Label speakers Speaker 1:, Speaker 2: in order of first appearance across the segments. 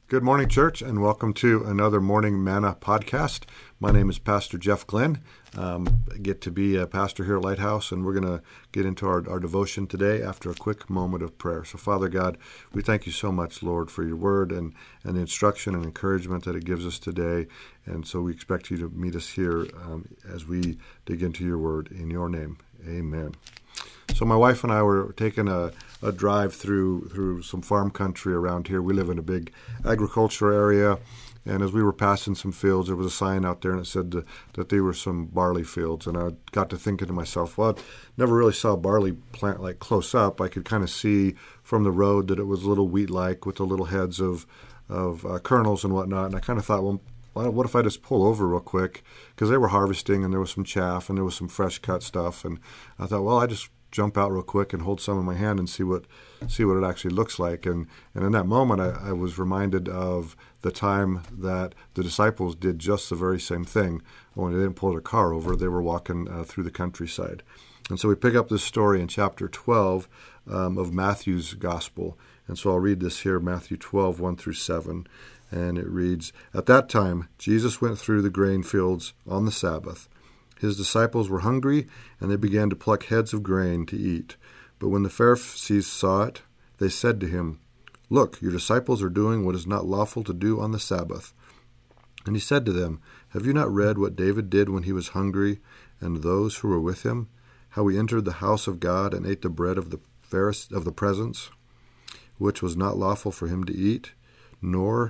Speaker 1: Good morning, church, and welcome to another Morning Manna podcast. My name is Pastor Jeff Glenn. I get to be a pastor here at Lighthouse, and we're going to get into our devotion today after a quick moment of prayer. So, Father God, we thank you so much, Lord, for your word and the instruction and encouragement that it gives us today. And so we expect you to meet us here as we dig into your word. In your name, amen. So my wife and I were taking a drive through some farm country around here. We live in a big agriculture area, and as we were passing some fields, there was a sign out there, and it said that they were some barley fields. And I got to thinking to myself, well, I never really saw a barley plant like close up. I could kind of see from the road that it was a little wheat-like with the little heads of kernels and whatnot. And I kind of thought, well, what if I just pull over real quick? Because they were harvesting, and there was some chaff, and there was some fresh cut stuff. And I thought, well, I just jump out real quick and hold some in my hand and see what it actually looks like. And in that moment, I was reminded of the time that the disciples did just the very same thing. When they didn't pull their car over, they were walking through the countryside. And so we pick up this story in chapter 12 of Matthew's Gospel. And so I'll read this here, Matthew 12, 1 through 7. And it reads, "At that time, Jesus went through the grain fields on the Sabbath. His disciples were hungry, and they began to pluck heads of grain to eat. But when the Pharisees saw it, they said to him, 'Look, your disciples are doing what is not lawful to do on the Sabbath.' And he said to them, 'Have you not read what David did when he was hungry, and those who were with him, how he entered the house of God and ate the bread of the presence, which was not lawful for him to eat, nor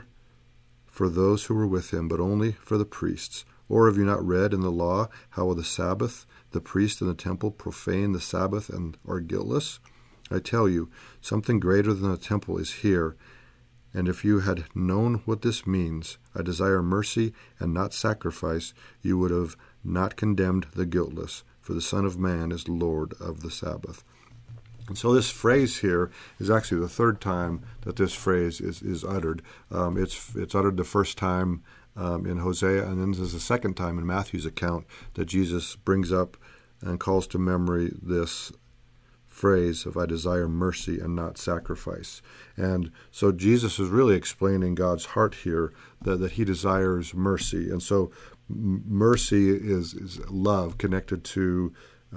Speaker 1: for those who were with him, but only for the priests? Or have you not read in the law how on the Sabbath the priest in the temple profane the Sabbath and are guiltless? I tell you, something greater than the temple is here. And if you had known what this means, I desire mercy and not sacrifice, you would have not condemned the guiltless, for the Son of Man is Lord of the Sabbath." And so this phrase here is actually the third time that this phrase is uttered. It's uttered the first time in Hosea, and then there's a second time in Matthew's account that Jesus brings up and calls to memory this phrase of "I desire mercy and not sacrifice." And so Jesus is really explaining God's heart here, that he desires mercy. And so mercy is love connected to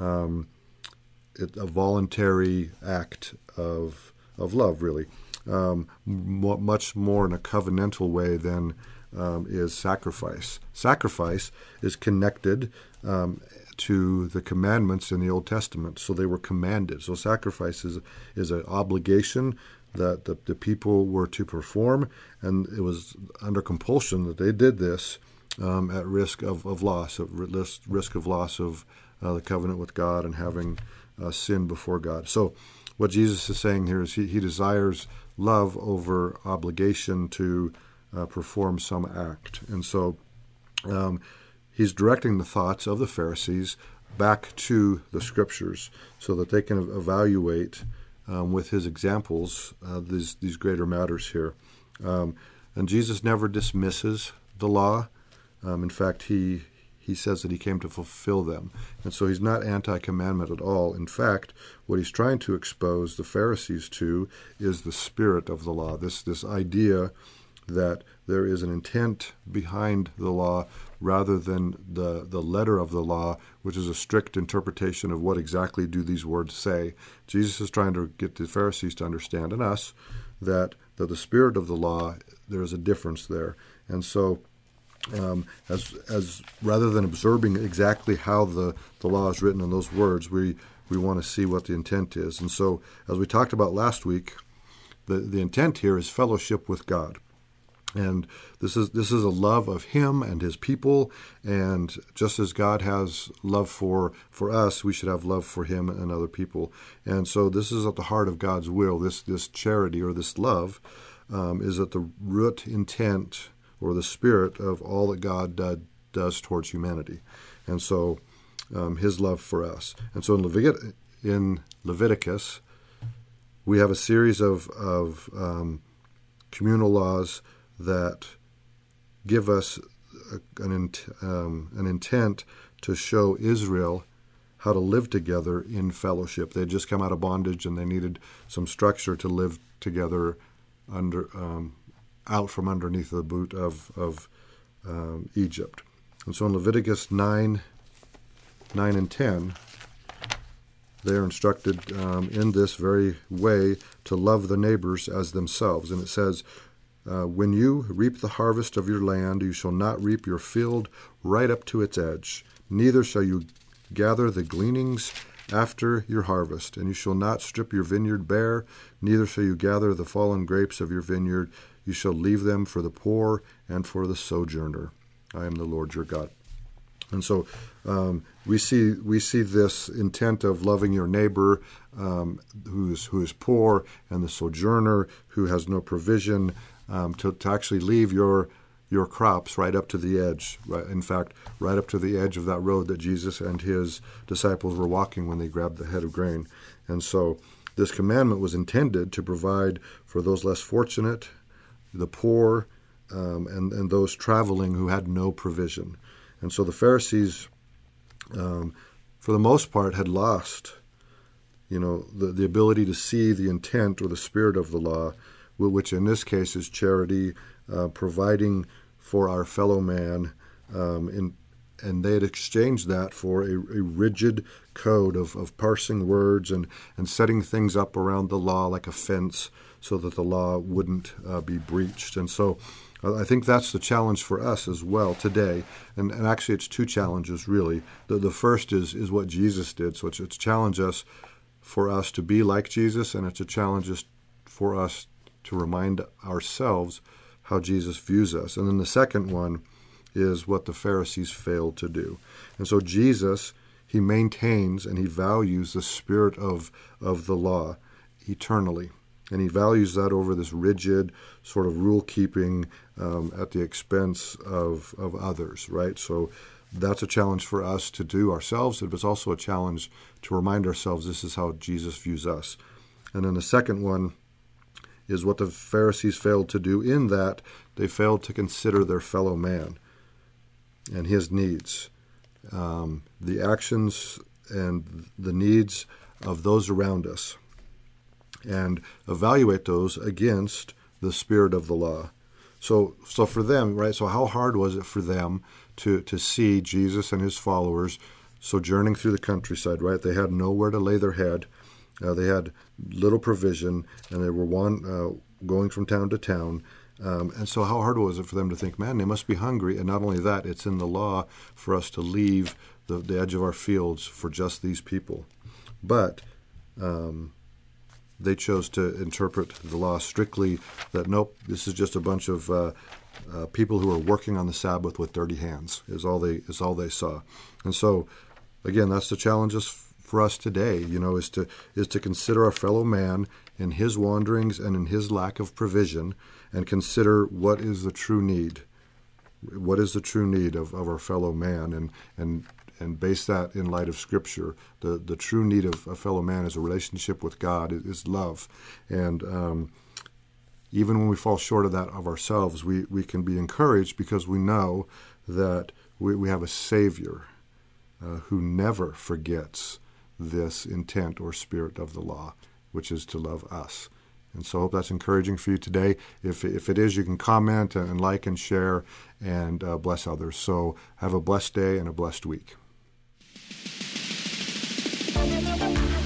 Speaker 1: a voluntary act of love, really. Much more in a covenantal way than is sacrifice. Sacrifice is connected to the commandments in the Old Testament, so they were commanded. So sacrifice is an obligation that the people were to perform, and it was under compulsion that they did this at risk of loss, risk of loss of the covenant with God and having sin before God. So what Jesus is saying here is he desires love over obligation to perform some act. And so he's directing the thoughts of the Pharisees back to the Scriptures so that they can evaluate with his examples these greater matters here. And Jesus never dismisses the law. In fact, he says that he came to fulfill them. And so he's not anti-commandment at all. In fact, what he's trying to expose the Pharisees to is the spirit of the law, this idea that there is an intent behind the law rather than the letter of the law, which is a strict interpretation of what exactly do these words say. Jesus is trying to get the Pharisees to understand, and us, that the spirit of the law, there is a difference there. And so as rather than observing exactly how the law is written in those words, we want to see what the intent is. And so, as we talked about last week, the intent here is fellowship with God. And this is a love of him and his people, and just as God has love for us, we should have love for him and other people. And so this is at the heart of God's will. This charity or this love is at the root intent or the spirit of all that God does towards humanity. And so his love for us. And so in Leviticus, we have a series of communal laws that give us an intent to show Israel how to live together in fellowship. They had just come out of bondage, and they needed some structure to live together under out from underneath the boot of Egypt. And so in Leviticus 9 and 10, they're instructed in this very way to love the neighbors as themselves. And it says, when you reap the harvest of your land, you shall not reap your field right up to its edge, neither shall you gather the gleanings after your harvest, and you shall not strip your vineyard bare, neither shall you gather the fallen grapes of your vineyard. You shall leave them for the poor and for the sojourner. I am the Lord your God. And so we see this intent of loving your neighbor who is poor, and the sojourner who has no provision, to actually leave your crops right up to the edge. Right, in fact, right up to the edge of that road that Jesus and his disciples were walking when they grabbed the head of grain. And so this commandment was intended to provide for those less fortunate, the poor, and those traveling who had no provision. And so the Pharisees, for the most part, had lost, the ability to see the intent or the spirit of the law, which in this case is charity, providing for our fellow man, and they had exchanged that for a rigid code of parsing words and setting things up around the law like a fence so that the law wouldn't be breached. And so I think that's the challenge for us as well today. And actually it's two challenges, really. The first is what Jesus did. So it's a challenge for us to be like Jesus, and it's a challenge for us to remind ourselves how Jesus views us. And then the second one is what the Pharisees failed to do. And so Jesus, he maintains and he values the spirit of the law eternally. And he values that over this rigid sort of rule-keeping at the expense of others, right? So that's a challenge for us to do ourselves, but it's also a challenge to remind ourselves this is how Jesus views us. And then the second one is what the Pharisees failed to do, in that they failed to consider their fellow man and his needs, the actions and the needs of those around us, and evaluate those against the spirit of the law. So for them, right, so how hard was it for them to see Jesus and his followers sojourning through the countryside, right? They had nowhere to lay their head. They had little provision, and they were going from town to town. And so how hard was it for them to think, man, they must be hungry. And not only that, it's in the law for us to leave the edge of our fields for just these people. But they chose to interpret the law strictly that, nope, this is just a bunch of people who are working on the Sabbath with dirty hands, is all they saw. And so, again, that's the challenges for us today, is to consider our fellow man in his wanderings and in his lack of provision, and consider what is the true need. What is the true need of our fellow man, and base that in light of Scripture. The true need of a fellow man is a relationship with God, is love. And even when we fall short of that of ourselves, we can be encouraged because we know that we have a Savior who never forgets this intent or spirit of the law, which is to love us. And so I hope that's encouraging for you today. If it is, you can comment and like and share and bless others. So have a blessed day and a blessed week.